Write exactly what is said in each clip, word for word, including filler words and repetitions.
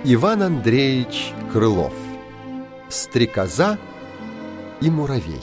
Иван Андреевич Крылов. Стрекоза и муравей.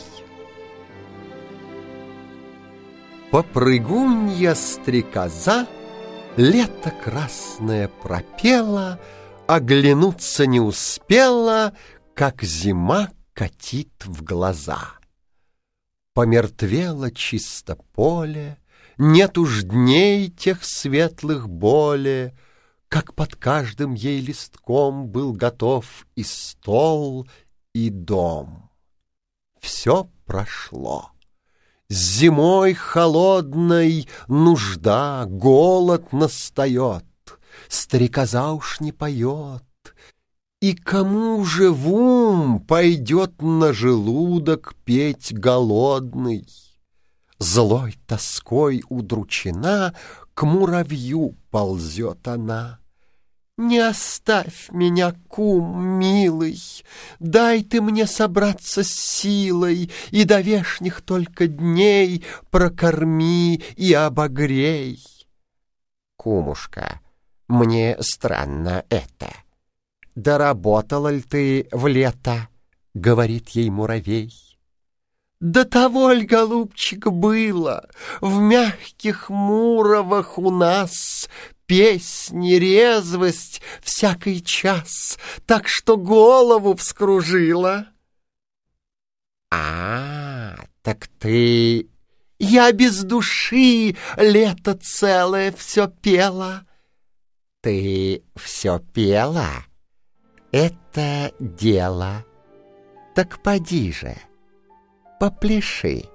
Попрыгунья стрекоза лето красное пропела, оглянуться не успела, как зима катит в глаза. Помертвело чисто поле, нет уж дней тех светлых более, как под каждым ей листком был готов и стол, и дом. Все прошло. С зимой холодной нужда, голод настает, стрекоза уж не поет. И кому же в ум пойдет на желудок петь голодный? Злой тоской удручена, к муравью ползет она. Не оставь меня, кум милый, дай ты мне собраться с силой, и до вешних только дней прокорми и обогрей. Кумушка, мне странно это. Доработала ли ты в лето? — говорит ей муравей. До того ль, голубчик, было, в мягких муровах у нас песни, резвость всякий час, так что голову вскружила. А, так ты... Я без души лето целое все пела. Ты все пела? Это дело. Так поди же, попляши.